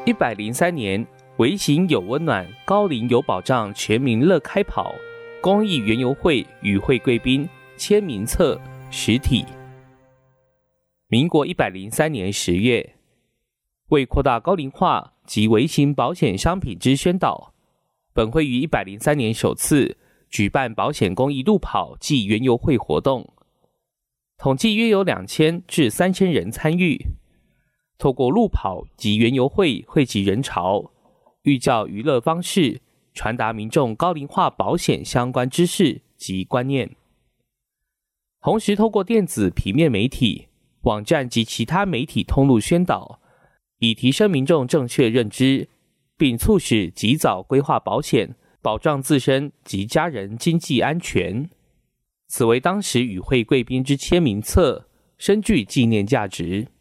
103年，微型有温暖，高龄有保障，全民乐开跑公益园游会与会贵宾签名册实体。民国103年10月，为扩大高龄化及微型保险商品之宣导，本会于103年首次举办保险公益路跑暨园游会活动，统计约有2000至3000人参与。透过路跑及园游会汇集人潮，寓教娱乐方式，传达民众高龄化保险相关知识及观念。同时透过电子平面媒体、网站及其他媒体通路宣导，以提升民众正确认知，并促使及早规划保险，保障自身及家人经济安全。此为当时与会贵宾之签名册，深具纪念价值。